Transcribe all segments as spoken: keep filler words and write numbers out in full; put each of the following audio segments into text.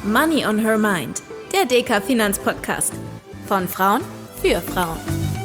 Money on Her Mind, der D K Finanzpodcast. Von Frauen für Frauen.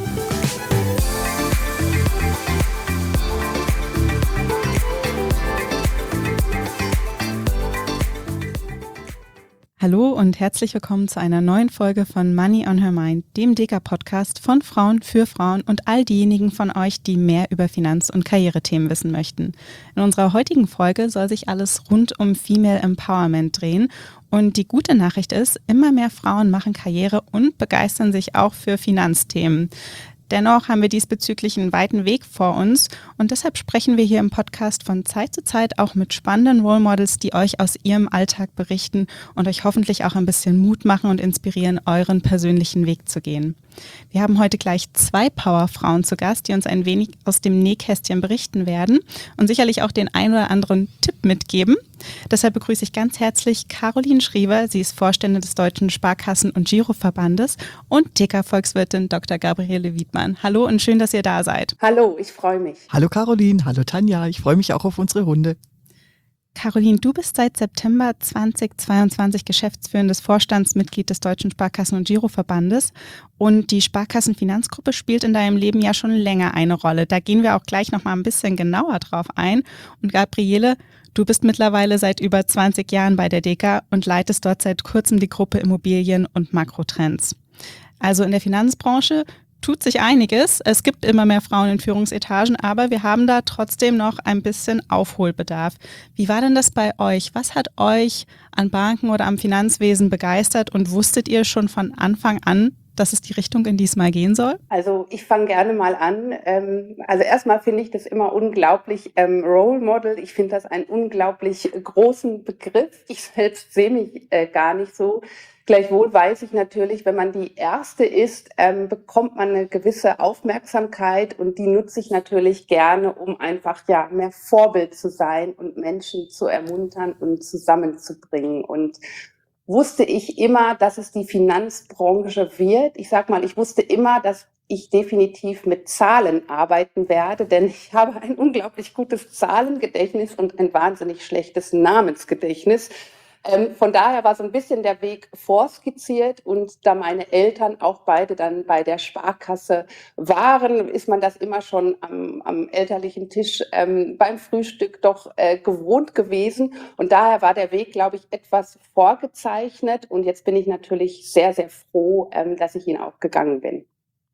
Hallo und herzlich willkommen zu einer neuen Folge von Money on Her Mind, dem D K-Podcast von Frauen für Frauen und all diejenigen von euch, die mehr über Finanz- und Karrierethemen wissen möchten. In unserer heutigen Folge soll sich alles rund um Female Empowerment drehen. Und die gute Nachricht ist, immer mehr Frauen machen Karriere und begeistern sich auch für Finanzthemen. Dennoch haben wir diesbezüglich einen weiten Weg vor uns und deshalb sprechen wir hier im Podcast von Zeit zu Zeit auch mit spannenden Role Models, die euch aus ihrem Alltag berichten und euch hoffentlich auch ein bisschen Mut machen und inspirieren, euren persönlichen Weg zu gehen. Wir haben heute gleich zwei Powerfrauen zu Gast, die uns ein wenig aus dem Nähkästchen berichten werden und sicherlich auch den ein oder anderen Tipp mitgeben. Deshalb begrüße ich ganz herzlich Caroline Schriever. Sie ist Vorständin des Deutschen Sparkassen- und Giroverbandes und D K-Volkswirtin Doktor Gabriele Wiedmann. Hallo und schön, dass ihr da seid. Hallo, ich freue mich. Hallo Caroline, hallo Tanja, ich freue mich auch auf unsere Runde. Caroline, du bist seit September zweitausendzweiundzwanzig geschäftsführendes Vorstandsmitglied des Deutschen Sparkassen- und Giroverbandes und die Sparkassenfinanzgruppe spielt in deinem Leben ja schon länger eine Rolle. Da gehen wir auch gleich noch mal ein bisschen genauer drauf ein. Und Gabriele, du bist mittlerweile seit über zwanzig Jahren bei der D K und leitest dort seit kurzem die Gruppe Immobilien und Makrotrends. Also in der Finanzbranche tut sich einiges. Es gibt immer mehr Frauen in Führungsetagen, aber wir haben da trotzdem noch ein bisschen Aufholbedarf. Wie war denn das bei euch? Was hat euch an Banken oder am Finanzwesen begeistert und wusstet ihr schon von Anfang an, dass es die Richtung in die es mal gehen soll? Also ich fange gerne mal an. Ähm, also erstmal finde ich das immer unglaublich ähm, Role Model. Ich finde das einen unglaublich großen Begriff. Ich selbst sehe mich äh, gar nicht so. Gleichwohl weiß ich natürlich, wenn man die Erste ist, ähm, bekommt man eine gewisse Aufmerksamkeit und die nutze ich natürlich gerne, um einfach ja mehr Vorbild zu sein und Menschen zu ermuntern und zusammenzubringen. Und wusste ich immer, dass es die Finanzbranche wird. Ich sag mal, ich wusste immer, dass ich definitiv mit Zahlen arbeiten werde, denn ich habe ein unglaublich gutes Zahlengedächtnis und ein wahnsinnig schlechtes Namensgedächtnis. Ähm, von daher war so ein bisschen der Weg vorskizziert und da meine Eltern auch beide dann bei der Sparkasse waren, ist man das immer schon am, am elterlichen Tisch ähm, beim Frühstück doch äh, gewohnt gewesen und daher war der Weg, glaube ich, etwas vorgezeichnet und jetzt bin ich natürlich sehr, sehr froh, ähm, dass ich ihn auch gegangen bin.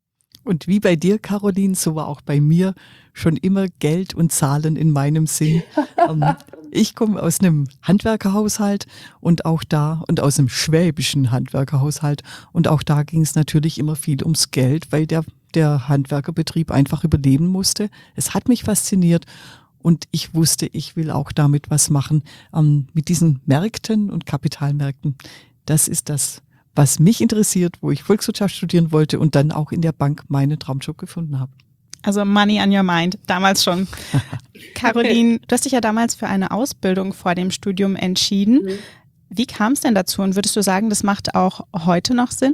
Und wie bei dir, Caroline, so war auch bei mir schon immer Geld und Zahlen in meinem Sinn. ähm, ich komme aus einem Handwerkerhaushalt und auch da und aus einem schwäbischen Handwerkerhaushalt und auch da ging es natürlich immer viel ums Geld, weil der, der Handwerkerbetrieb einfach überleben musste. Es hat mich fasziniert und ich wusste, ich will auch damit was machen ähm, mit diesen Märkten und Kapitalmärkten. Das ist das, was mich interessiert, wo ich Volkswirtschaft studieren wollte und dann auch in der Bank meinen Traumjob gefunden habe. Also Money on your mind, damals schon. Caroline, du hast dich ja damals für eine Ausbildung vor dem Studium entschieden. Mhm. Wie kam es denn dazu und würdest du sagen, das macht auch heute noch Sinn?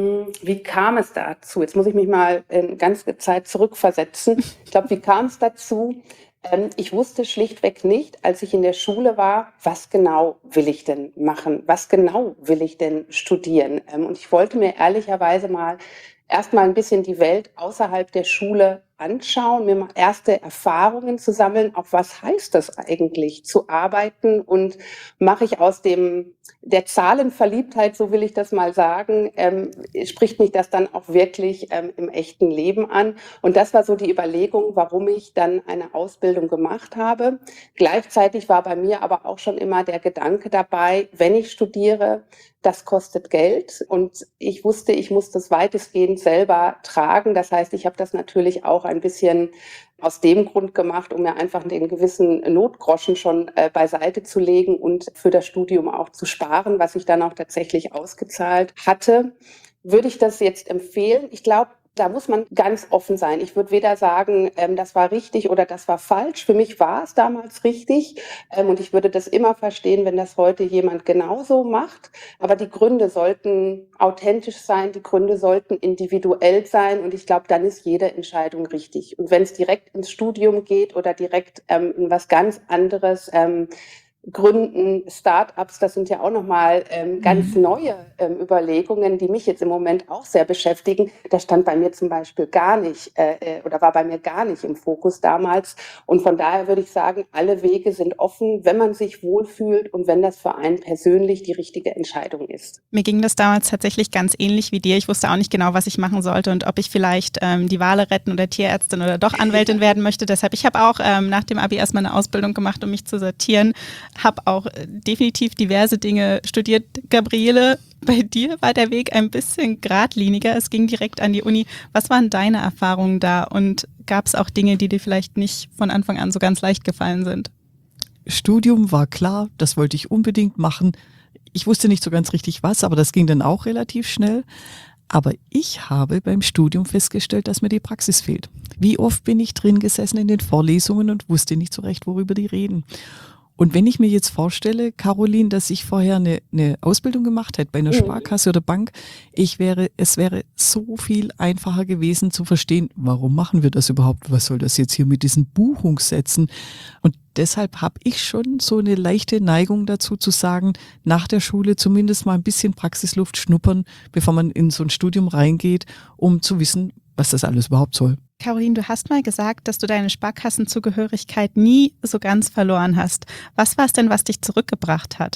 Wie kam es dazu? Jetzt muss ich mich mal in ganz Zeit zurückversetzen. Ich glaube, wie kam es dazu? Ich wusste schlichtweg nicht, als ich in der Schule war, was genau will ich denn machen? Was genau will ich denn studieren? Und ich wollte mir ehrlicherweise mal erstmal ein bisschen die Welt außerhalb der Schule anschauen, mir mal erste Erfahrungen zu sammeln, auch was heißt das eigentlich, zu arbeiten und mache ich aus dem der Zahlenverliebtheit, so will ich das mal sagen, ähm, spricht mich das dann auch wirklich ähm, im echten Leben an. Und das war so die Überlegung, warum ich dann eine Ausbildung gemacht habe. Gleichzeitig war bei mir aber auch schon immer der Gedanke dabei, wenn ich studiere, das kostet Geld und ich wusste, ich muss das weitestgehend selber tragen. Das heißt, ich habe das natürlich auch ein bisschen aus dem Grund gemacht, um mir einfach den gewissen Notgroschen schon äh, beiseite zu legen und für das Studium auch zu sparen, was ich dann auch tatsächlich ausgezahlt hatte. Würde ich das jetzt empfehlen? Ich glaube, da muss man ganz offen sein. Ich würde weder sagen, ähm, das war richtig oder das war falsch. Für mich war es damals richtig ähm, und ich würde das immer verstehen, wenn das heute jemand genauso macht. Aber die Gründe sollten authentisch sein, die Gründe sollten individuell sein und ich glaube, dann ist jede Entscheidung richtig. Und wenn es direkt ins Studium geht oder direkt ähm, in was ganz anderes, ähm, Gründen, Start-ups, das sind ja auch nochmal ähm, ganz Mhm. neue ähm, Überlegungen, die mich jetzt im Moment auch sehr beschäftigen. Das stand bei mir zum Beispiel gar nicht äh, oder war bei mir gar nicht im Fokus damals. Und von daher würde ich sagen, alle Wege sind offen, wenn man sich wohlfühlt und wenn das für einen persönlich die richtige Entscheidung ist. Mir ging das damals tatsächlich ganz ähnlich wie dir. Ich wusste auch nicht genau, was ich machen sollte und ob ich vielleicht ähm, die Wale retten oder Tierärztin oder doch Anwältin werden möchte. Deshalb, ich habe auch ähm, nach dem Abi erstmal eine Ausbildung gemacht, um mich zu sortieren. Habe auch äh, definitiv diverse Dinge studiert. Gabriele, bei dir war der Weg ein bisschen geradliniger. Es ging direkt an die Uni. Was waren deine Erfahrungen da und gab es auch Dinge, die dir vielleicht nicht von Anfang an so ganz leicht gefallen sind? Studium war klar, das wollte ich unbedingt machen. Ich wusste nicht so ganz richtig was, aber das ging dann auch relativ schnell. Aber ich habe beim Studium festgestellt, dass mir die Praxis fehlt. Wie oft bin ich drin gesessen in den Vorlesungen und wusste nicht so recht, worüber die reden. Und wenn ich mir jetzt vorstelle, Caroline, dass ich vorher eine, eine Ausbildung gemacht hätte bei einer Sparkasse oder Bank, ich wäre, es wäre so viel einfacher gewesen zu verstehen, warum machen wir das überhaupt? Was soll das jetzt hier mit diesen Buchungssätzen? Und deshalb habe ich schon so eine leichte Neigung dazu zu sagen, nach der Schule zumindest mal ein bisschen Praxisluft schnuppern, bevor man in so ein Studium reingeht, um zu wissen, was das alles überhaupt soll. Caroline, du hast mal gesagt, dass du deine Sparkassenzugehörigkeit nie so ganz verloren hast. Was war es denn, was dich zurückgebracht hat?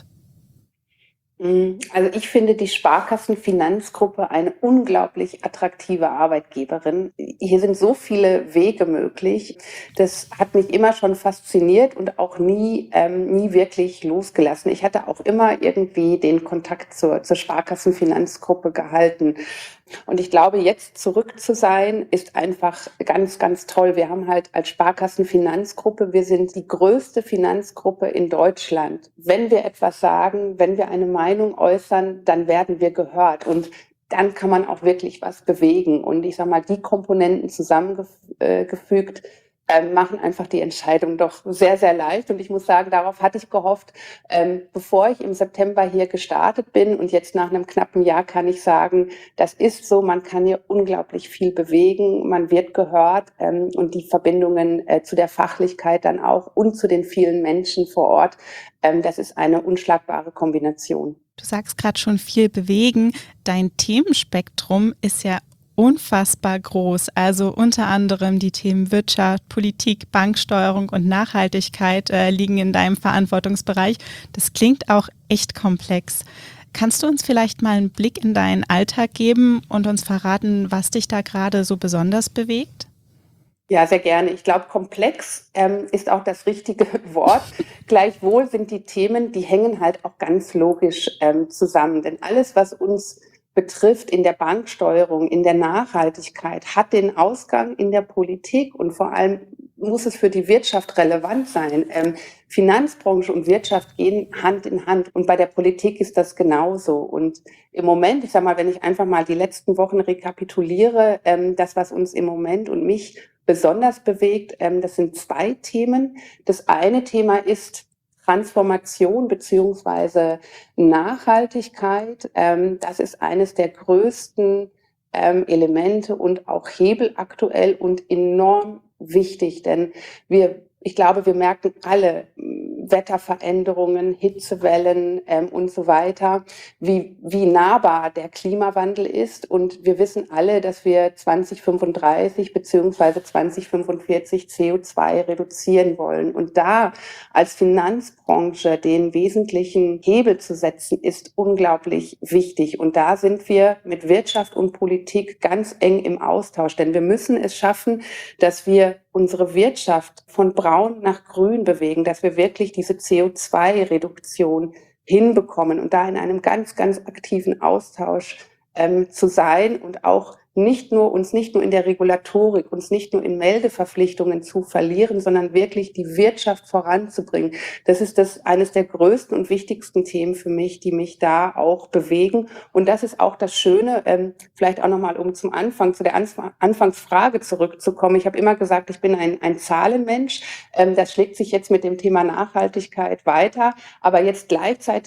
Also ich finde die Sparkassenfinanzgruppe eine unglaublich attraktive Arbeitgeberin. Hier sind so viele Wege möglich. Das hat mich immer schon fasziniert und auch nie, ähm, nie wirklich losgelassen. Ich hatte auch immer irgendwie den Kontakt zur, zur Sparkassenfinanzgruppe gehalten. Und ich glaube, jetzt zurück zu sein, ist einfach ganz, ganz toll. Wir haben halt als Sparkassenfinanzgruppe, wir sind die größte Finanzgruppe in Deutschland. Wenn wir etwas sagen, wenn wir eine Meinung äußern, dann werden wir gehört. Und dann kann man auch wirklich was bewegen. Und ich sage mal, die Komponenten zusammengefügt, Ähm, machen einfach die Entscheidung doch sehr, sehr leicht. Und ich muss sagen, darauf hatte ich gehofft, ähm, bevor ich im September hier gestartet bin. Und jetzt nach einem knappen Jahr kann ich sagen, das ist so, man kann hier unglaublich viel bewegen, man wird gehört ähm, und die Verbindungen äh, zu der Fachlichkeit dann auch und zu den vielen Menschen vor Ort, ähm, das ist eine unschlagbare Kombination. Du sagst gerade schon viel bewegen. Dein Themenspektrum ist ja unfassbar groß. Also unter anderem die Themen Wirtschaft, Politik, Banksteuerung und Nachhaltigkeit äh, liegen in deinem Verantwortungsbereich. Das klingt auch echt komplex. Kannst du uns vielleicht mal einen Blick in deinen Alltag geben und uns verraten, was dich da gerade so besonders bewegt? Ja, sehr gerne. Ich glaube, komplex ähm, ist auch das richtige Wort. Gleichwohl sind die Themen, die hängen halt auch ganz logisch ähm, zusammen. Denn alles, was uns betrifft in der Banksteuerung, in der Nachhaltigkeit, hat den Ausgang in der Politik und vor allem muss es für die Wirtschaft relevant sein. Ähm, Finanzbranche und Wirtschaft gehen Hand in Hand und bei der Politik ist das genauso. Und im Moment, ich sage mal, wenn ich einfach mal die letzten Wochen rekapituliere, ähm, das, was uns im Moment und mich besonders bewegt, ähm, das sind zwei Themen. Das eine Thema ist Transformation beziehungsweise Nachhaltigkeit. Ähm, das ist eines der größten ähm, Elemente und auch Hebel aktuell und enorm wichtig, denn wir, ich glaube, wir merken alle Wetterveränderungen, Hitzewellen ähm, und so weiter, wie, wie nahbar der Klimawandel ist. Und wir wissen alle, dass wir zwanzig fünfunddreißig beziehungsweise zwanzig fünfundvierzig C O zwei reduzieren wollen. Und da als Finanzbranche den wesentlichen Hebel zu setzen, ist unglaublich wichtig. Und da sind wir mit Wirtschaft und Politik ganz eng im Austausch, denn wir müssen es schaffen, dass wir unsere Wirtschaft von braun nach grün bewegen, dass wir wirklich diese C O zwei Reduktion hinbekommen und da in einem ganz, ganz aktiven Austausch ähm, zu sein und auch nicht nur uns nicht nur in der Regulatorik, uns nicht nur in Meldeverpflichtungen zu verlieren, sondern wirklich die Wirtschaft voranzubringen. Das ist das eines der größten und wichtigsten Themen für mich, die mich da auch bewegen. Und das ist auch das Schöne, ähm, vielleicht auch nochmal, um zum Anfang, zu der Anf- Anfangsfrage zurückzukommen. Ich habe immer gesagt, ich bin ein, ein Zahlenmensch. Ähm, das schlägt sich jetzt mit dem Thema Nachhaltigkeit weiter. Aber jetzt gleichzeitig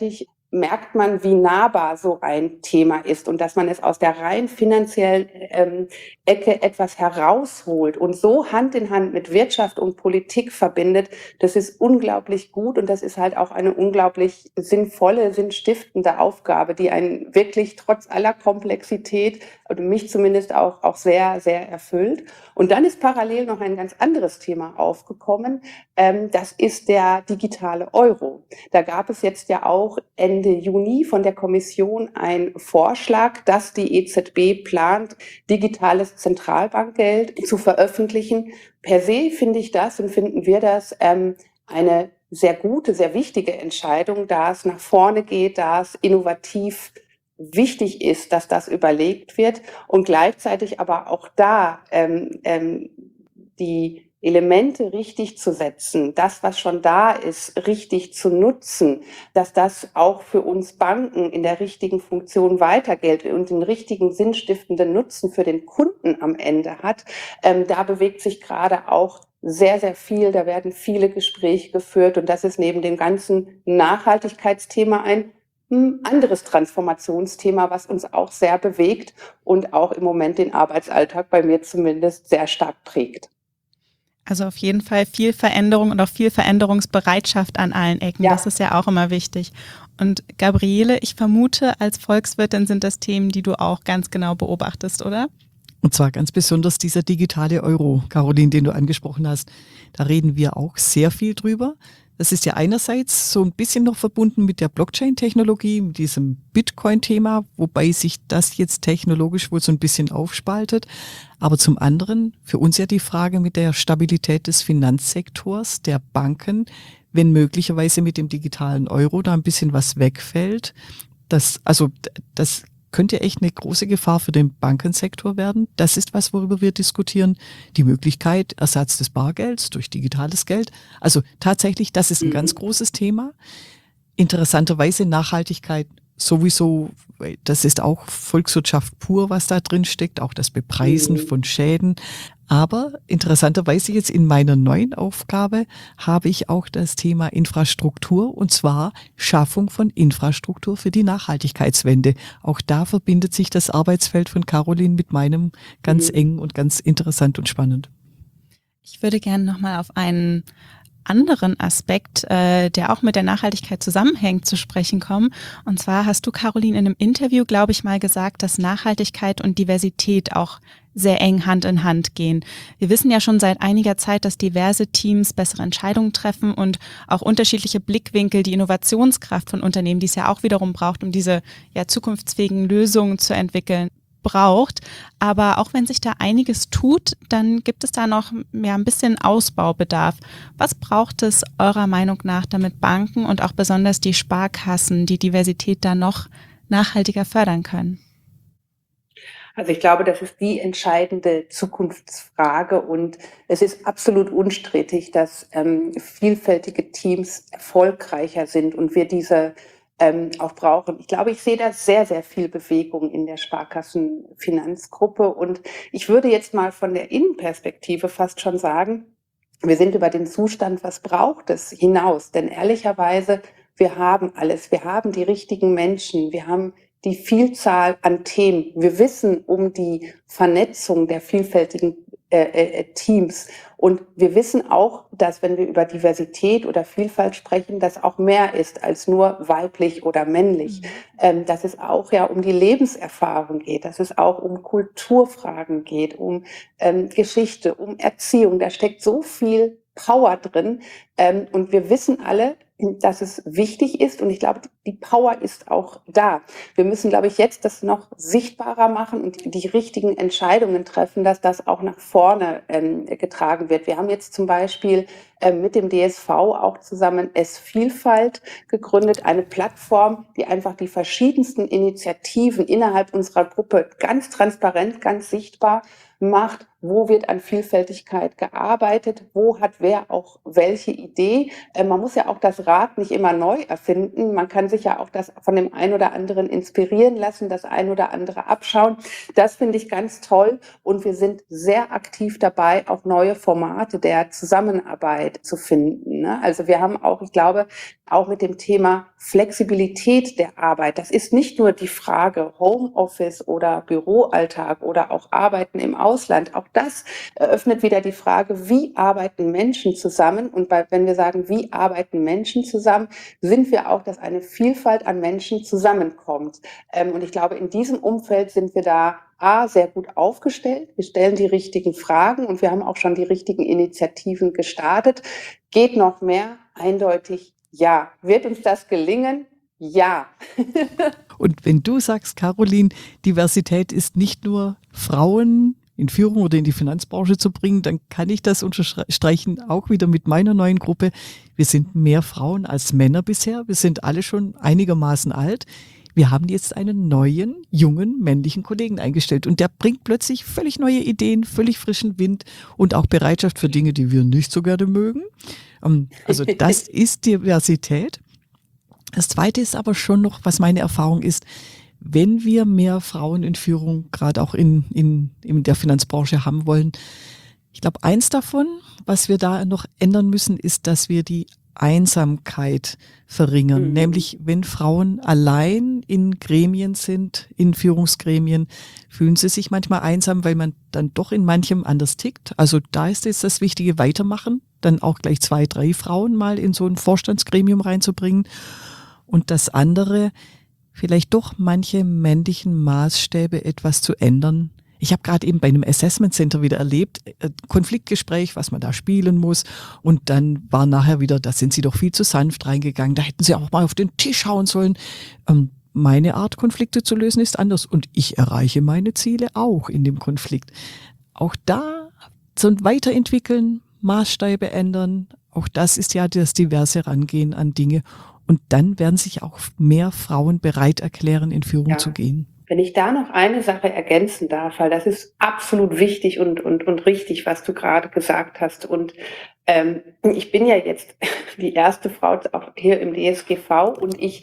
merkt man, wie nahbar so ein Thema ist und dass man es aus der rein finanziellen ähm, Ecke etwas herausholt und so Hand in Hand mit Wirtschaft und Politik verbindet. Das ist unglaublich gut und das ist halt auch eine unglaublich sinnvolle, sinnstiftende Aufgabe, die einen wirklich trotz aller Komplexität, oder mich zumindest auch, auch sehr, sehr erfüllt. Und dann ist parallel noch ein ganz anderes Thema aufgekommen. Ähm, das ist der digitale Euro. Da gab es jetzt ja auch Ende Juni von der Kommission einen Vorschlag, dass die E Z B plant, digitales Zentralbankgeld zu veröffentlichen. Per se finde ich das und finden wir das ähm, eine sehr gute, sehr wichtige Entscheidung, da es nach vorne geht, da es innovativ wichtig ist, dass das überlegt wird und gleichzeitig aber auch da ähm, ähm, die Elemente richtig zu setzen, das, was schon da ist, richtig zu nutzen, dass das auch für uns Banken in der richtigen Funktion weitergeht und den richtigen sinnstiftenden Nutzen für den Kunden am Ende hat. Ähm, da bewegt sich gerade auch sehr, sehr viel. Da werden viele Gespräche geführt und das ist neben dem ganzen Nachhaltigkeitsthema ein hm, anderes Transformationsthema, was uns auch sehr bewegt und auch im Moment den Arbeitsalltag bei mir zumindest sehr stark prägt. Also auf jeden Fall viel Veränderung und auch viel Veränderungsbereitschaft an allen Ecken. Ja. Das ist ja auch immer wichtig. Und Gabriele, ich vermute, als Volkswirtin sind das Themen, die du auch ganz genau beobachtest, oder? Und zwar ganz besonders dieser digitale Euro, Caroline, den du angesprochen hast. Da reden wir auch sehr viel drüber. Das ist ja einerseits so ein bisschen noch verbunden mit der Blockchain-Technologie, mit diesem Bitcoin-Thema, wobei sich das jetzt technologisch wohl so ein bisschen aufspaltet. Aber zum anderen für uns ja die Frage mit der Stabilität des Finanzsektors, der Banken, wenn möglicherweise mit dem digitalen Euro da ein bisschen was wegfällt. Das, also das könnte echt eine große Gefahr für den Bankensektor werden. Das ist was, worüber wir diskutieren. Die Möglichkeit, Ersatz des Bargelds durch digitales Geld. Also tatsächlich, das ist ein mhm. ganz großes Thema. Interessanterweise Nachhaltigkeit sowieso, das ist auch Volkswirtschaft pur, was da drin steckt, auch das Bepreisen mhm. von Schäden. Aber interessanterweise jetzt in meiner neuen Aufgabe habe ich auch das Thema Infrastruktur und zwar Schaffung von Infrastruktur für die Nachhaltigkeitswende. Auch da verbindet sich das Arbeitsfeld von Caroline mit meinem ganz mhm. eng und ganz interessant und spannend. Ich würde gerne nochmal auf einen anderen Aspekt, äh, der auch mit der Nachhaltigkeit zusammenhängt, zu sprechen kommen. Und zwar hast du, Caroline, in einem Interview, glaube ich, mal gesagt, dass Nachhaltigkeit und Diversität auch sehr eng Hand in Hand gehen. Wir wissen ja schon seit einiger Zeit, dass diverse Teams bessere Entscheidungen treffen und auch unterschiedliche Blickwinkel, die Innovationskraft von Unternehmen, die es ja auch wiederum braucht, um diese ja zukunftsfähigen Lösungen zu entwickeln, braucht. Aber auch wenn sich da einiges tut, dann gibt es da noch ja, ein bisschen Ausbaubedarf. Was braucht es eurer Meinung nach, damit Banken und auch besonders die Sparkassen die Diversität da noch nachhaltiger fördern können? Also ich glaube, das ist die entscheidende Zukunftsfrage und es ist absolut unstrittig, dass ähm, vielfältige Teams erfolgreicher sind und wir diese ähm, auch brauchen. Ich glaube, ich sehe da sehr, sehr viel Bewegung in der Sparkassenfinanzgruppe und ich würde jetzt mal von der Innenperspektive fast schon sagen, wir sind über den Zustand, was braucht es, hinaus. Denn ehrlicherweise, wir haben alles. Wir haben die richtigen Menschen. Wir haben die Vielzahl an Themen. Wir wissen um die Vernetzung der vielfältigen äh, äh, Teams. Und wir wissen auch, dass wenn wir über Diversität oder Vielfalt sprechen, das auch mehr ist als nur weiblich oder männlich. Mhm. Ähm, dass es auch ja um die Lebenserfahrung geht, dass es auch um Kulturfragen geht, um ähm, Geschichte, um Erziehung. Da steckt so viel Power drin. Ähm, und wir wissen alle, dass es wichtig ist und ich glaube, die Power ist auch da. Wir müssen, glaube ich, jetzt das noch sichtbarer machen und die, die richtigen Entscheidungen treffen, dass das auch nach vorne ähm, getragen wird. Wir haben jetzt zum Beispiel ähm, mit dem D S V auch zusammen S-Vielfalt gegründet, eine Plattform, die einfach die verschiedensten Initiativen innerhalb unserer Gruppe ganz transparent, ganz sichtbar macht, wo wird an Vielfältigkeit gearbeitet, wo hat wer auch welche Idee. Äh, man muss ja auch das Rad nicht immer neu erfinden, man kann sich ja auch das von dem einen oder anderen inspirieren lassen, das ein oder andere abschauen. Das finde ich ganz toll und wir sind sehr aktiv dabei, auch neue Formate der Zusammenarbeit Arbeit zu finden. Ne? Also wir haben auch, ich glaube, auch mit dem Thema Flexibilität der Arbeit. Das ist nicht nur die Frage Homeoffice oder Büroalltag oder auch Arbeiten im Ausland. Auch das eröffnet wieder die Frage, wie arbeiten Menschen zusammen? Und bei, wenn wir sagen, wie arbeiten Menschen zusammen, sind wir auch, dass eine Vielfalt an Menschen zusammenkommt. Ähm, und ich glaube, in diesem Umfeld sind wir da A, sehr gut aufgestellt. Wir stellen die richtigen Fragen und wir haben auch schon die richtigen Initiativen gestartet. Geht noch mehr? Eindeutig ja. Wird uns das gelingen? Ja. Und wenn du sagst, Caroline, Diversität ist nicht nur Frauen in Führung oder in die Finanzbranche zu bringen, dann kann ich das unterstreichen, auch wieder mit meiner neuen Gruppe. Wir sind mehr Frauen als Männer bisher. Wir sind alle schon einigermaßen alt. Wir haben jetzt einen neuen, jungen, männlichen Kollegen eingestellt und der bringt plötzlich völlig neue Ideen, völlig frischen Wind und auch Bereitschaft für Dinge, die wir nicht so gerne mögen. Also das ist Diversität. Das Zweite ist aber schon noch, was meine Erfahrung ist, wenn wir mehr Frauen in Führung, gerade auch in, in, in der Finanzbranche haben wollen, ich glaube, eins davon, was wir da noch ändern müssen, ist, dass wir die Einsamkeit verringern. Mhm. Nämlich, wenn Frauen allein in Gremien sind, in Führungsgremien, fühlen sie sich manchmal einsam, weil man dann doch in manchem anders tickt. Also da ist jetzt das Wichtige, weitermachen, dann auch gleich zwei, drei Frauen mal in so ein Vorstandsgremium reinzubringen. Und das andere, vielleicht doch manche männlichen Maßstäbe etwas zu ändern. Ich habe gerade eben bei einem Assessment Center wieder erlebt, äh, Konfliktgespräch, was man da spielen muss. Und dann war nachher wieder, da sind sie doch viel zu sanft reingegangen. Da hätten sie auch mal auf den Tisch hauen sollen. Ähm, meine Art, Konflikte zu lösen, ist anders. Und ich erreiche meine Ziele auch in dem Konflikt. Auch da so ein Weiterentwickeln, Maßstäbe ändern. Auch das ist ja das diverse Rangehen an Dinge. Und dann werden sich auch mehr Frauen bereit erklären, in Führung Ja. zu gehen. Wenn ich da noch eine Sache ergänzen darf, weil das ist absolut wichtig und, und, und richtig, was du gerade gesagt hast. Und ähm, ich bin ja jetzt die erste Frau auch hier im D S G V und ich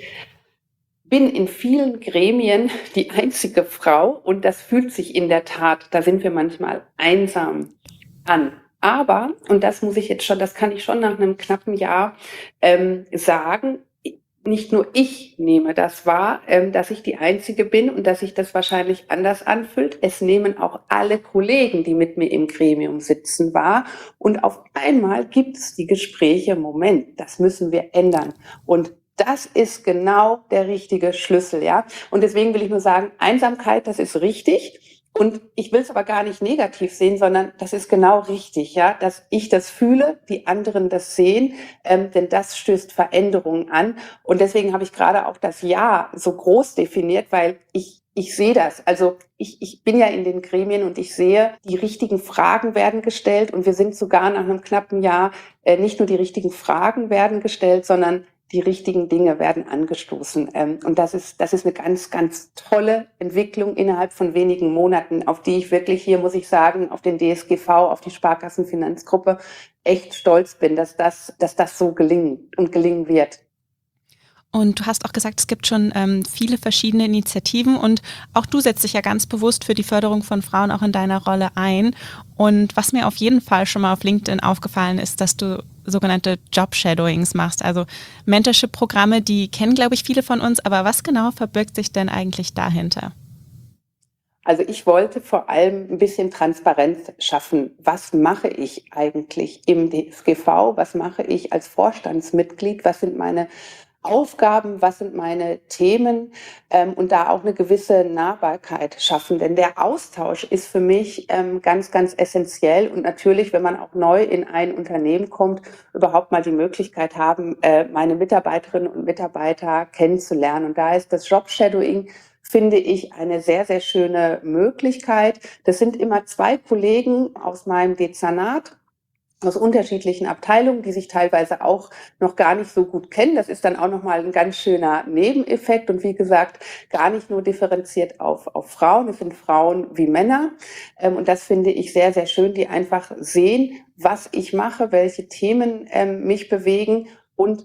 bin in vielen Gremien die einzige Frau und das fühlt sich in der Tat, da sind wir manchmal einsam an. Aber, und das muss ich jetzt schon, das kann ich schon nach einem knappen Jahr ähm, sagen, nicht nur ich nehme das wahr, ähm, dass ich die Einzige bin und dass sich das wahrscheinlich anders anfühlt. Es nehmen auch alle Kollegen, die mit mir im Gremium sitzen, wahr. Und auf einmal gibt es die Gespräche, Moment, das müssen wir ändern. Und das ist genau der richtige Schlüssel, ja. Und deswegen will ich nur sagen, Einsamkeit, das ist richtig. Und ich will es aber gar nicht negativ sehen, sondern das ist genau richtig, ja, dass ich das fühle, die anderen das sehen, ähm, denn das stößt Veränderungen an. Und deswegen habe ich gerade auch das Ja so groß definiert, weil ich ich sehe das. Also ich ich bin ja in den Gremien und ich sehe, die richtigen Fragen werden gestellt und wir sind sogar nach einem knappen Jahr äh, nicht nur die richtigen Fragen werden gestellt, sondern die richtigen Dinge werden angestoßen. Und das ist, das ist eine ganz, ganz tolle Entwicklung innerhalb von wenigen Monaten, auf die ich wirklich hier, muss ich sagen, auf den D S G V, auf die Sparkassenfinanzgruppe echt stolz bin, dass das, dass das so gelingt und gelingen wird. Und du hast auch gesagt, es gibt schon ähm, viele verschiedene Initiativen und auch du setzt dich ja ganz bewusst für die Förderung von Frauen auch in deiner Rolle ein. Und was mir auf jeden Fall schon mal auf LinkedIn aufgefallen ist, dass du sogenannte Job-Shadowings machst, also Mentorship-Programme, die kennen, glaube ich, viele von uns, aber was genau verbirgt sich denn eigentlich dahinter? Also ich wollte vor allem ein bisschen Transparenz schaffen. Was mache ich eigentlich im D S G V? Was mache ich als Vorstandsmitglied? Was sind meine Aufgaben, was sind meine Themen ähm, und da auch eine gewisse Nahbarkeit schaffen. Denn der Austausch ist für mich ähm, ganz, ganz essentiell und natürlich, wenn man auch neu in ein Unternehmen kommt, überhaupt mal die Möglichkeit haben, äh, meine Mitarbeiterinnen und Mitarbeiter kennenzulernen. Und da ist das Job-Shadowing, finde ich, eine sehr, sehr schöne Möglichkeit. Das sind immer zwei Kollegen aus meinem Dezernat, aus unterschiedlichen Abteilungen, die sich teilweise auch noch gar nicht so gut kennen. Das ist dann auch nochmal ein ganz schöner Nebeneffekt und wie gesagt, gar nicht nur differenziert auf, auf Frauen. Es sind Frauen wie Männer und das finde ich sehr, sehr schön, die einfach sehen, was ich mache, welche Themen ähm, mich bewegen und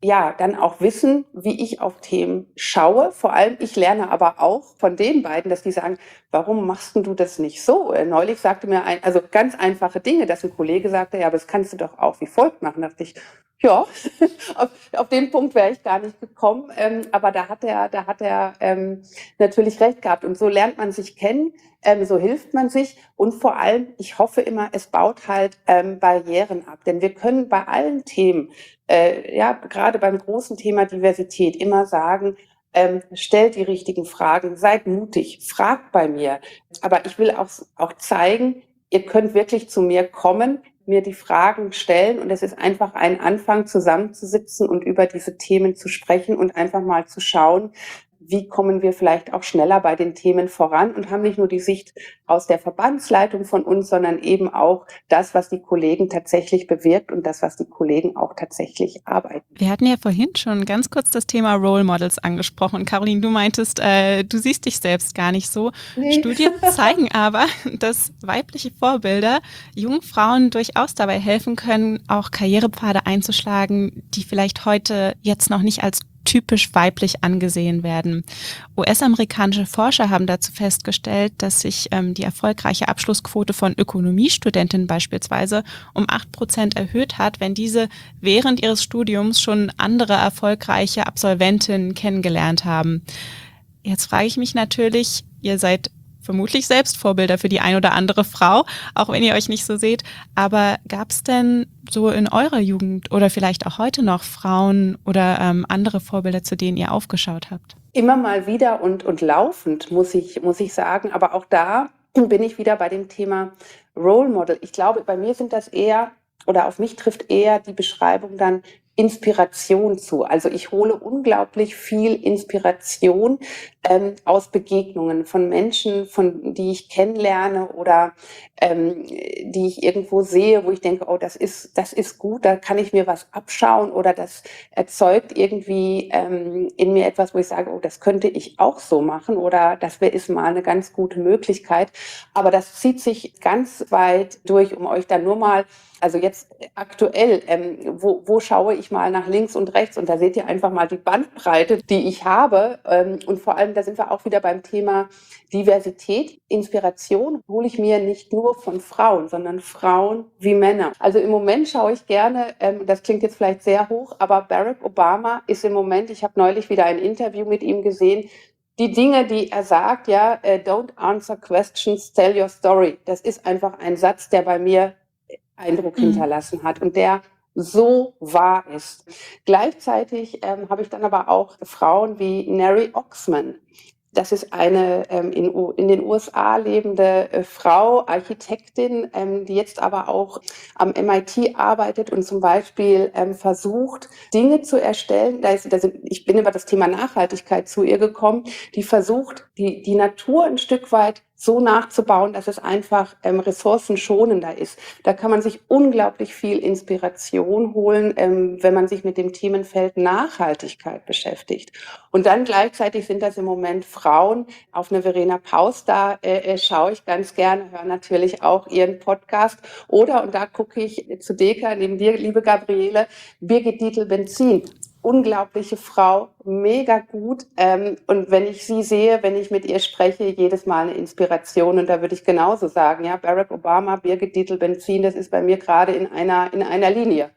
ja, dann auch wissen, wie ich auf Themen schaue. Vor allem, ich lerne aber auch von den beiden, dass die sagen, warum machst denn du das nicht so? Äh, Neulich sagte mir ein, also ganz einfache Dinge, dass ein Kollege sagte, ja, aber das kannst du doch auch wie folgt machen. Da dachte ich, ja, auf, auf den Punkt wäre ich gar nicht gekommen. Ähm, aber da hat er, da hat er ähm, natürlich recht gehabt. Und so lernt man sich kennen, ähm, so hilft man sich. Und vor allem, ich hoffe immer, es baut halt ähm, Barrieren ab. Denn wir können bei allen Themen, äh, ja, gerade beim großen Thema Diversität, immer sagen, ähm, stellt die richtigen Fragen, seid mutig, fragt bei mir. Aber ich will auch, auch zeigen, ihr könnt wirklich zu mir kommen, mir die Fragen stellen und es ist einfach ein Anfang, zusammenzusitzen und über diese Themen zu sprechen und einfach mal zu schauen, wie kommen wir vielleicht auch schneller bei den Themen voran und haben nicht nur die Sicht aus der Verbandsleitung von uns, sondern eben auch das, was die Kollegen tatsächlich bewirkt und das, was die Kollegen auch tatsächlich arbeiten. Wir hatten ja vorhin schon ganz kurz das Thema Role Models angesprochen. Caroline, du meintest, äh, du siehst dich selbst gar nicht so. Nee. Studien zeigen aber, dass weibliche Vorbilder jungen Frauen durchaus dabei helfen können, auch Karrierepfade einzuschlagen, die vielleicht heute jetzt noch nicht als typisch weiblich angesehen werden. U S-amerikanische Forscher haben dazu festgestellt, dass sich ähm, die erfolgreiche Abschlussquote von Ökonomiestudentinnen beispielsweise um acht Prozent erhöht hat, wenn diese während ihres Studiums schon andere erfolgreiche Absolventinnen kennengelernt haben. Jetzt frage ich mich natürlich, ihr seid vermutlich selbst Vorbilder für die ein oder andere Frau, auch wenn ihr euch nicht so seht. Aber gab es denn so in eurer Jugend oder vielleicht auch heute noch Frauen oder ähm, andere Vorbilder, zu denen ihr aufgeschaut habt? Immer mal wieder und, und laufend, muss ich, muss ich sagen. Aber auch da bin ich wieder bei dem Thema Role Model. Ich glaube, bei mir sind das eher, oder auf mich trifft eher die Beschreibung dann Inspiration zu. Also ich hole unglaublich viel Inspiration ähm, aus Begegnungen von Menschen, von die ich kennenlerne oder ähm, die ich irgendwo sehe, wo ich denke, oh, das ist das ist gut, da kann ich mir was abschauen oder das erzeugt irgendwie ähm, in mir etwas, wo ich sage, oh, das könnte ich auch so machen oder das wäre ist mal eine ganz gute Möglichkeit. Aber das zieht sich ganz weit durch, um euch dann nur mal, also jetzt aktuell, ähm, wo, wo schaue ich mal nach links und rechts und da seht ihr einfach mal die Bandbreite, die ich habe ähm, und vor allem, da sind wir auch wieder beim Thema Diversität. Inspiration hole ich mir nicht nur von Frauen, sondern Frauen wie Männer. Also im Moment schaue ich gerne, ähm, das klingt jetzt vielleicht sehr hoch, aber Barack Obama ist im Moment, ich habe neulich wieder ein Interview mit ihm gesehen, die Dinge, die er sagt, ja, uh, don't answer questions, tell your story. Das ist einfach ein Satz, der bei mir Eindruck mhm. hinterlassen hat und der so wahr ist. Gleichzeitig ähm, habe ich dann aber auch Frauen wie Neri Oxman. Das ist eine ähm, in, in den U S A lebende äh, Frau, Architektin, ähm, die jetzt aber auch am M I T arbeitet und zum Beispiel ähm, versucht, Dinge zu erstellen. Da ist, da sind, ich bin über das Thema Nachhaltigkeit zu ihr gekommen, die versucht, die, die Natur ein Stück weit so nachzubauen, dass es einfach ähm, ressourcenschonender ist. Da kann man sich unglaublich viel Inspiration holen, ähm, wenn man sich mit dem Themenfeld Nachhaltigkeit beschäftigt. Und dann gleichzeitig sind das im Moment Frauen. Auf eine Verena Paus, da äh, schaue ich ganz gerne, höre natürlich auch ihren Podcast. Oder, und da gucke ich zu Deka, neben dir, liebe Gabriele, Birgit Dietl-Benzin. Unglaubliche Frau, mega gut. Ähm, und wenn ich sie sehe, wenn ich mit ihr spreche, jedes Mal eine Inspiration. Und da würde ich genauso sagen, ja, Barack Obama, Birgit Dietl-Benzin, das ist bei mir gerade in einer, in einer Linie.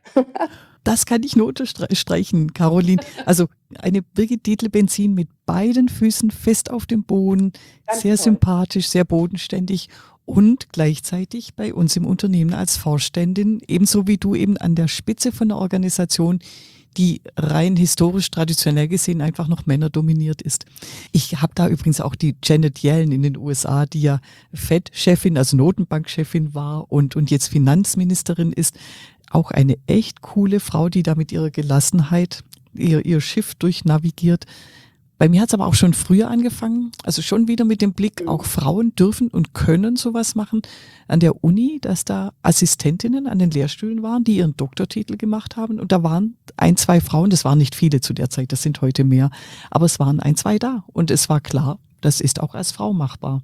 Das kann ich nur unterstreichen, Caroline. Also eine Birgit Dietl-Benzin mit beiden Füßen fest auf dem Boden, Ganz sehr toll. Sympathisch, sehr bodenständig und gleichzeitig bei uns im Unternehmen als Vorständin, ebenso wie du eben an der Spitze von der Organisation, die rein historisch traditionell gesehen einfach noch männerdominiert ist. Ich habe da übrigens auch die Janet Yellen in den U S A, die ja Fed-Chefin, also Notenbankchefin war und, und jetzt Finanzministerin ist. Auch eine echt coole Frau, die da mit ihrer Gelassenheit ihr, ihr Schiff durchnavigiert. Bei mir hat es aber auch schon früher angefangen, also schon wieder mit dem Blick, auch Frauen dürfen und können sowas machen. An der Uni, dass da Assistentinnen an den Lehrstühlen waren, die ihren Doktortitel gemacht haben und da waren ein, zwei Frauen, das waren nicht viele zu der Zeit, das sind heute mehr, aber es waren ein, zwei da und es war klar, das ist auch als Frau machbar.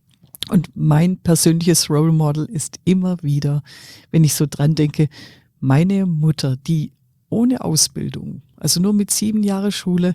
Und mein persönliches Role Model ist immer wieder, wenn ich so dran denke, meine Mutter, die ohne Ausbildung also nur mit sieben Jahren Schule,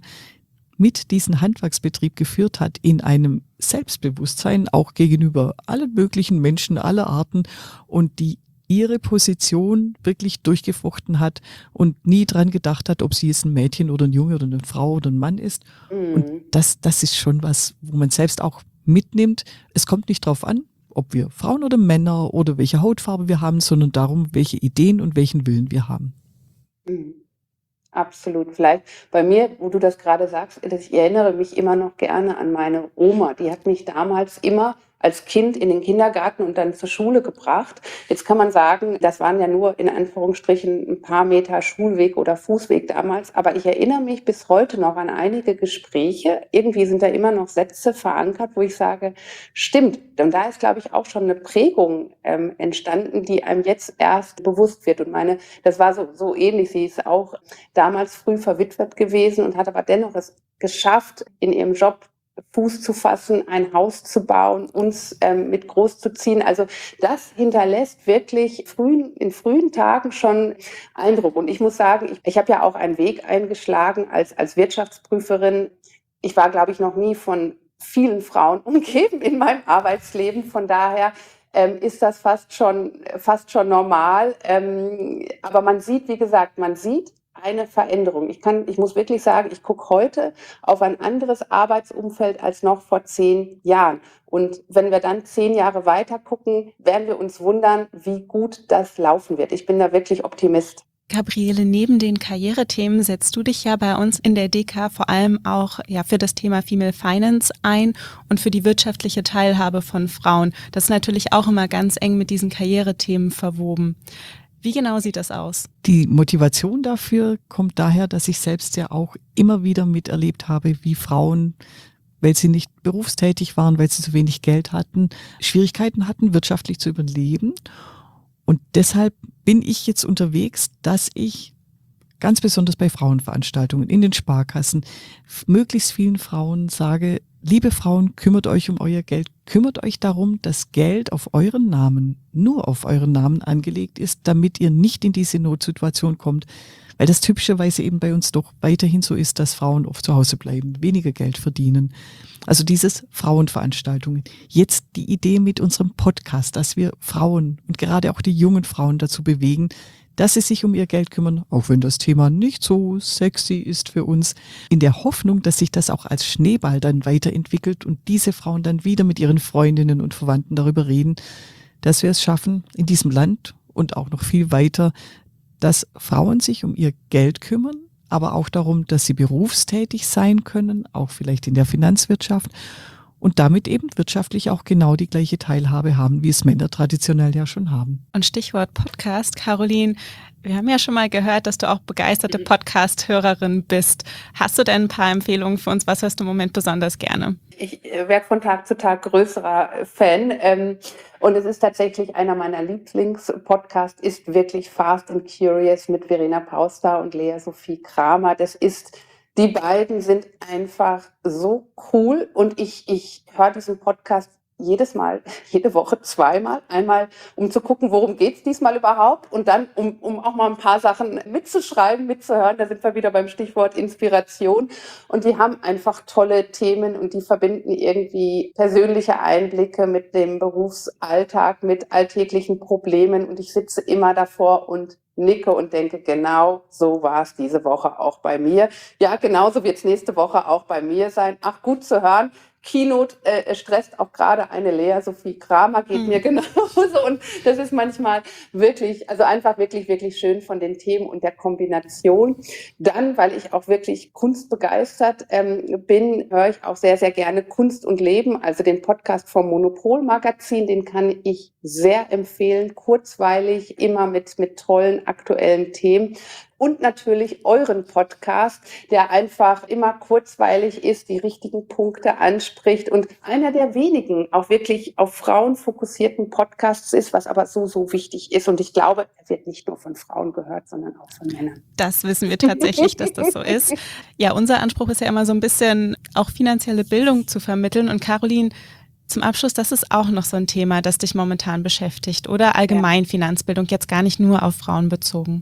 mit diesen Handwerksbetrieb geführt hat, in einem Selbstbewusstsein, auch gegenüber allen möglichen Menschen aller Arten und die ihre Position wirklich durchgefochten hat und nie dran gedacht hat, ob sie jetzt ein Mädchen oder ein Junge oder eine Frau oder ein Mann ist. Mhm. Und das, das ist schon was, wo man selbst auch mitnimmt. Es kommt nicht drauf an, ob wir Frauen oder Männer oder welche Hautfarbe wir haben, sondern darum, welche Ideen und welchen Willen wir haben. Mhm. Absolut. Vielleicht bei mir, wo du das gerade sagst, ich erinnere mich immer noch gerne an meine Oma. Die hat mich damals immer als Kind in den Kindergarten und dann zur Schule gebracht. Jetzt kann man sagen, das waren ja nur in Anführungsstrichen ein paar Meter Schulweg oder Fußweg damals. Aber ich erinnere mich bis heute noch an einige Gespräche. Irgendwie sind da immer noch Sätze verankert, wo ich sage, stimmt. Und da ist, glaube ich, auch schon eine Prägung ähm, entstanden, die einem jetzt erst bewusst wird. Und meine, das war so, so ähnlich. Sie ist auch damals früh verwitwet gewesen und hat aber dennoch es geschafft, in ihrem Job Fuß zu fassen, ein Haus zu bauen, uns ähm, mit groß zu ziehen. Also das hinterlässt wirklich frühen, in frühen Tagen schon Eindruck. Und ich muss sagen, ich, ich habe ja auch einen Weg eingeschlagen als, als Wirtschaftsprüferin. Ich war, glaube ich, noch nie von vielen Frauen umgeben in meinem Arbeitsleben. Von daher ähm, ist das fast schon, fast schon normal. Ähm, aber man sieht, wie gesagt, man sieht, eine Veränderung. Ich kann, ich muss wirklich sagen, ich gucke heute auf ein anderes Arbeitsumfeld als noch vor zehn Jahren. Und wenn wir dann zehn Jahre weiter gucken, werden wir uns wundern, wie gut das laufen wird. Ich bin da wirklich Optimist. Gabriele, neben den Karrierethemen setzt du dich ja bei uns in der D K vor allem auch ja für das Thema Female Finance ein und für die wirtschaftliche Teilhabe von Frauen. Das ist natürlich auch immer ganz eng mit diesen Karrierethemen verwoben. Wie genau sieht das aus? Die Motivation dafür kommt daher, dass ich selbst ja auch immer wieder miterlebt habe, wie Frauen, weil sie nicht berufstätig waren, weil sie zu wenig Geld hatten, Schwierigkeiten hatten, wirtschaftlich zu überleben. Und deshalb bin ich jetzt unterwegs, dass ich ganz besonders bei Frauenveranstaltungen in den Sparkassen möglichst vielen Frauen sage, liebe Frauen, kümmert euch um euer Geld. Kümmert euch darum, dass Geld auf euren Namen, nur auf euren Namen angelegt ist, damit ihr nicht in diese Notsituation kommt. Weil das typischerweise eben bei uns doch weiterhin so ist, dass Frauen oft zu Hause bleiben, weniger Geld verdienen. Also dieses Frauenveranstaltungen. Jetzt die Idee mit unserem Podcast, dass wir Frauen und gerade auch die jungen Frauen dazu bewegen, dass sie sich um ihr Geld kümmern, auch wenn das Thema nicht so sexy ist für uns, in der Hoffnung, dass sich das auch als Schneeball dann weiterentwickelt und diese Frauen dann wieder mit ihren Freundinnen und Verwandten darüber reden, dass wir es schaffen, in diesem Land und auch noch viel weiter, dass Frauen sich um ihr Geld kümmern, aber auch darum, dass sie berufstätig sein können, auch vielleicht in der Finanzwirtschaft und damit eben wirtschaftlich auch genau die gleiche Teilhabe haben, wie es Männer traditionell ja schon haben. Und Stichwort Podcast, Caroline, wir haben ja schon mal gehört, dass du auch begeisterte Podcast-Hörerin bist. Hast du denn ein paar Empfehlungen für uns? Was hörst du im Moment besonders gerne? Ich werde von Tag zu Tag größerer Fan. Ähm, und es ist tatsächlich einer meiner Lieblingspodcasts, ist wirklich Fast and Curious mit Verena Pauster und Lea Sophie Kramer. Das ist Die beiden sind einfach so cool und ich, ich höre diesen Podcast jedes Mal, jede Woche zweimal. Einmal, um zu gucken, worum geht's diesmal überhaupt und dann, um, um auch mal ein paar Sachen mitzuschreiben, mitzuhören. Da sind wir wieder beim Stichwort Inspiration. Und die haben einfach tolle Themen und die verbinden irgendwie persönliche Einblicke mit dem Berufsalltag, mit alltäglichen Problemen. Und ich sitze immer davor und nicke und denke, genau so war es diese Woche auch bei mir. Ja, genauso wird es nächste Woche auch bei mir sein. Ach, gut zu hören. Keynote äh, stresst auch gerade eine Lea Sophie Kramer, geht mhm. mir genauso. Und das ist manchmal wirklich, also einfach wirklich, wirklich schön von den Themen und der Kombination. Dann, weil ich auch wirklich kunstbegeistert ähm, bin, höre ich auch sehr, sehr gerne Kunst und Leben, also den Podcast vom Monopol-Magazin, den kann ich sehr empfehlen, kurzweilig, immer mit, mit tollen aktuellen Themen. Und natürlich euren Podcast, der einfach immer kurzweilig ist, die richtigen Punkte anspricht und einer der wenigen auch wirklich auf Frauen fokussierten Podcasts ist, was aber so, so wichtig ist. Und ich glaube, er wird nicht nur von Frauen gehört, sondern auch von Männern. Das wissen wir tatsächlich, dass das so ist. Ja, unser Anspruch ist ja immer so ein bisschen auch finanzielle Bildung zu vermitteln. Und Caroline, zum Abschluss, das ist auch noch so ein Thema, das dich momentan beschäftigt, oder? Allgemein ja. Finanzbildung, jetzt gar nicht nur auf Frauen bezogen.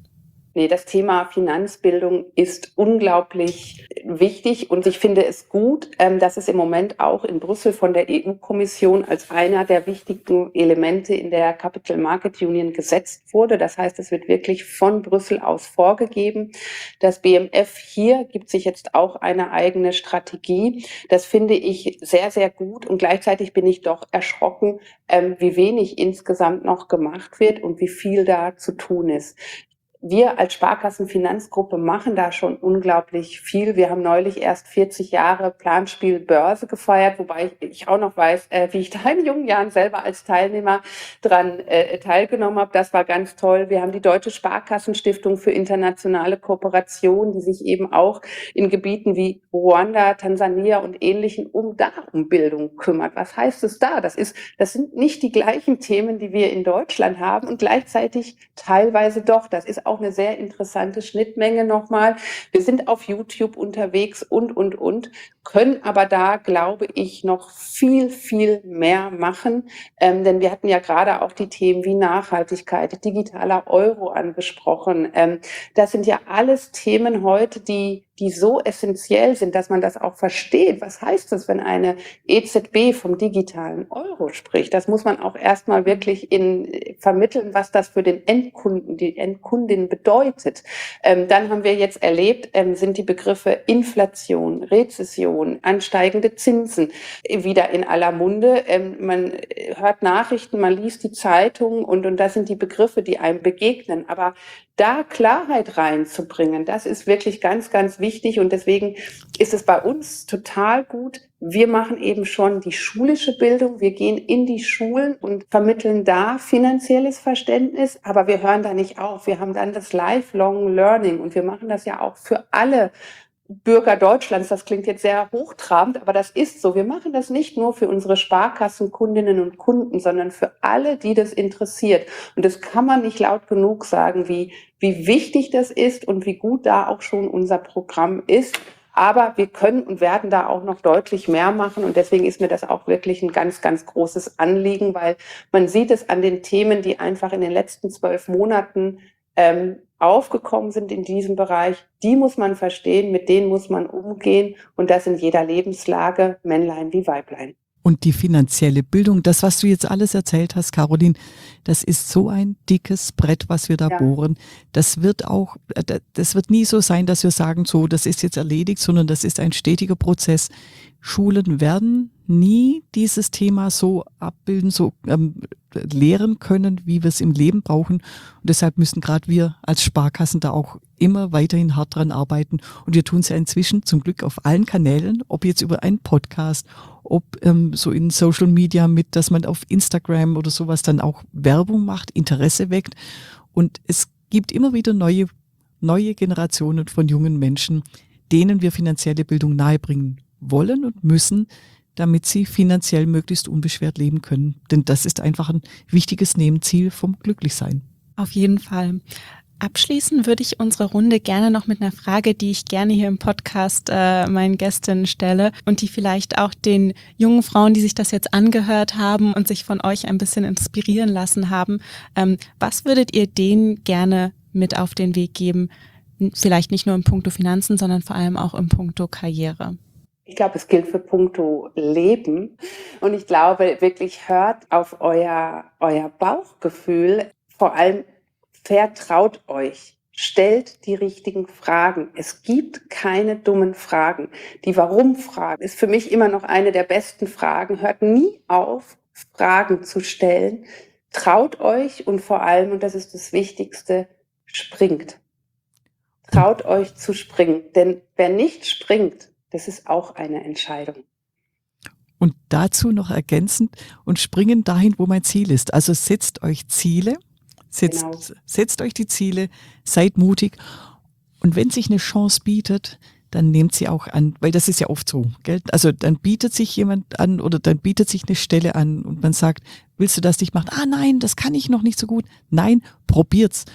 Nee, das Thema Finanzbildung ist unglaublich wichtig und ich finde es gut, dass es im Moment auch in Brüssel von der E U-Kommission als einer der wichtigen Elemente in der Capital Market Union gesetzt wurde. Das heißt, es wird wirklich von Brüssel aus vorgegeben. Das B M F hier gibt sich jetzt auch eine eigene Strategie. Das finde ich sehr, sehr gut und gleichzeitig bin ich doch erschrocken, wie wenig insgesamt noch gemacht wird und wie viel da zu tun ist. Wir als Sparkassenfinanzgruppe machen da schon unglaublich viel. Wir haben neulich erst vierzig Jahre Planspiel Börse gefeiert, wobei ich auch noch weiß, äh, wie ich da in jungen Jahren selber als Teilnehmer dran äh, teilgenommen habe. Das war ganz toll. Wir haben die Deutsche Sparkassenstiftung für internationale Kooperation, die sich eben auch in Gebieten wie Ruanda, Tansania und Ähnlichen um Darumbildung kümmert. Was heißt es da? Das ist, das sind nicht die gleichen Themen, die wir in Deutschland haben und gleichzeitig teilweise doch. Das ist auch eine sehr interessante Schnittmenge nochmal. Wir sind auf YouTube unterwegs und, und, und, können aber da, glaube ich, noch viel, viel mehr machen. Ähm, denn wir hatten ja gerade auch die Themen wie Nachhaltigkeit, digitaler Euro angesprochen. Ähm, das sind ja alles Themen heute, die die so essentiell sind, dass man das auch versteht. Was heißt das, wenn eine E Z B vom digitalen Euro spricht? Das muss man auch erstmal wirklich in, vermitteln, was das für den Endkunden, die Endkundin bedeutet. Ähm, dann haben wir jetzt erlebt, ähm, sind die Begriffe Inflation, Rezession, ansteigende Zinsen wieder in aller Munde. Ähm, man hört Nachrichten, man liest die Zeitungen und, und das sind die Begriffe, die einem begegnen. Aber da Klarheit reinzubringen, das ist wirklich ganz, ganz wichtig und deswegen ist es bei uns total gut. Wir machen eben schon die schulische Bildung, wir gehen in die Schulen und vermitteln da finanzielles Verständnis, aber wir hören da nicht auf. Wir haben dann das Lifelong Learning und wir machen das ja auch für alle Bürger Deutschlands. Das klingt jetzt sehr hochtrabend, aber das ist so. Wir machen das nicht nur für unsere Sparkassenkundinnen und Kunden, sondern für alle, die das interessiert. Und das kann man nicht laut genug sagen, wie, wie wichtig das ist und wie gut da auch schon unser Programm ist. Aber wir können und werden da auch noch deutlich mehr machen. Und deswegen ist mir das auch wirklich ein ganz, ganz großes Anliegen, weil man sieht es an den Themen, die einfach in den letzten zwölf Monaten ähm, aufgekommen sind in diesem Bereich, die muss man verstehen, mit denen muss man umgehen und das in jeder Lebenslage, Männlein wie Weiblein. Und die finanzielle Bildung, das, was du jetzt alles erzählt hast, Caroline, das ist so ein dickes Brett, was wir da ja. bohren. Das wird auch, das wird nie so sein, dass wir sagen, so, das ist jetzt erledigt, sondern das ist ein stetiger Prozess. Schulen werden nie dieses Thema so abbilden, so ähm, lehren können, wie wir es im Leben brauchen. Und deshalb müssen gerade wir als Sparkassen da auch immer weiterhin hart dran arbeiten. Und wir tun es ja inzwischen zum Glück auf allen Kanälen, ob jetzt über einen Podcast, ob ähm, so in Social Media mit, dass man auf Instagram oder sowas dann auch Werbung macht, Interesse weckt. Und es gibt immer wieder neue, neue Generationen von jungen Menschen, denen wir finanzielle Bildung nahebringen wollen und müssen, damit sie finanziell möglichst unbeschwert leben können. Denn das ist einfach ein wichtiges Nebenziel vom Glücklichsein. Auf jeden Fall. Abschließen würde ich unsere Runde gerne noch mit einer Frage, die ich gerne hier im Podcast äh, meinen Gästinnen stelle und die vielleicht auch den jungen Frauen, die sich das jetzt angehört haben und sich von euch ein bisschen inspirieren lassen haben. Ähm, was würdet ihr denen gerne mit auf den Weg geben? Vielleicht nicht nur im Puncto Finanzen, sondern vor allem auch im Puncto Karriere. Ich glaube, es gilt für Puncto Leben. Und ich glaube, wirklich hört auf euer, euer Bauchgefühl. Vor allem vertraut euch. Stellt die richtigen Fragen. Es gibt keine dummen Fragen. Die Warum-Fragen ist für mich immer noch eine der besten Fragen. Hört nie auf, Fragen zu stellen. Traut euch und vor allem, und das ist das Wichtigste, springt. Traut euch zu springen. Denn wer nicht springt, das ist auch eine Entscheidung. Und dazu noch ergänzend und springen dahin, wo mein Ziel ist. Also setzt euch Ziele, setzt, genau. setzt euch die Ziele, seid mutig. Und wenn sich eine Chance bietet, dann nehmt sie auch an, weil das ist ja oft so, gell? Also dann bietet sich jemand an oder dann bietet sich eine Stelle an und man sagt, willst du das nicht machen? Ah nein, das kann ich noch nicht so gut. Nein, probiert's.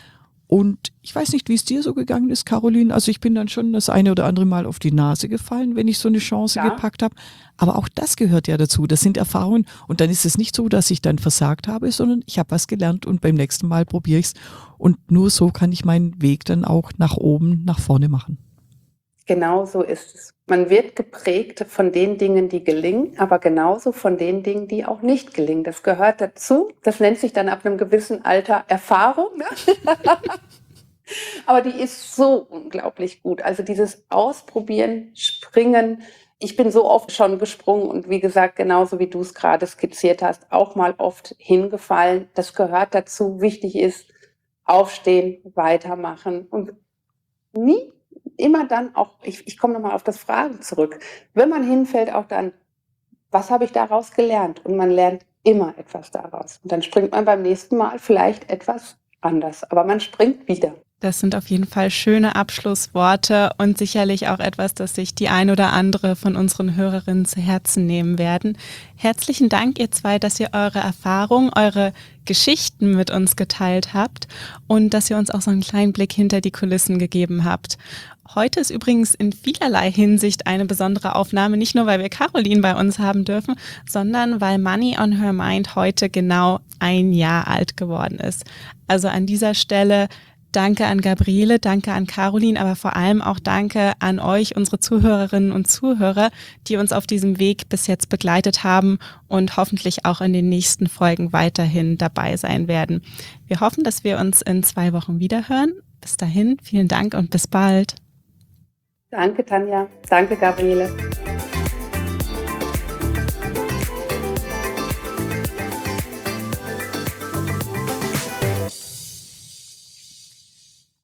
Und ich weiß nicht, wie es dir so gegangen ist, Caroline. Also ich bin dann schon das eine oder andere Mal auf die Nase gefallen, wenn ich so eine Chance Ja. gepackt habe. Aber auch das gehört ja dazu. Das sind Erfahrungen. Und dann ist es nicht so, dass ich dann versagt habe, sondern ich habe was gelernt und beim nächsten Mal probiere ich es. Und nur so kann ich meinen Weg dann auch nach oben, nach vorne machen. Genau so ist es. Man wird geprägt von den Dingen, die gelingen, aber genauso von den Dingen, die auch nicht gelingen. Das gehört dazu. Das nennt sich dann ab einem gewissen Alter Erfahrung. Ne? Aber die ist so unglaublich gut. Also dieses Ausprobieren, Springen. Ich bin so oft schon gesprungen und wie gesagt, genauso wie du es gerade skizziert hast, auch mal oft hingefallen. Das gehört dazu. Wichtig ist, aufstehen, weitermachen und nie immer dann auch, ich, ich komme nochmal auf das Fragen zurück, wenn man hinfällt, auch dann, was habe ich daraus gelernt? Und man lernt immer etwas daraus. Und dann springt man beim nächsten Mal vielleicht etwas anders, aber man springt wieder. Das sind auf jeden Fall schöne Abschlussworte und sicherlich auch etwas, das sich die ein oder andere von unseren Hörerinnen zu Herzen nehmen werden. Herzlichen Dank, ihr zwei, dass ihr eure Erfahrungen, eure Geschichten mit uns geteilt habt und dass ihr uns auch so einen kleinen Blick hinter die Kulissen gegeben habt. Heute ist übrigens in vielerlei Hinsicht eine besondere Aufnahme, nicht nur, weil wir Caroline bei uns haben dürfen, sondern weil Money on Her Mind heute genau ein Jahr alt geworden ist. Also an dieser Stelle danke an Gabriele, danke an Caroline, aber vor allem auch danke an euch, unsere Zuhörerinnen und Zuhörer, die uns auf diesem Weg bis jetzt begleitet haben und hoffentlich auch in den nächsten Folgen weiterhin dabei sein werden. Wir hoffen, dass wir uns in zwei Wochen wiederhören. Bis dahin, vielen Dank und bis bald. Danke, Tanja. Danke, Gabriele.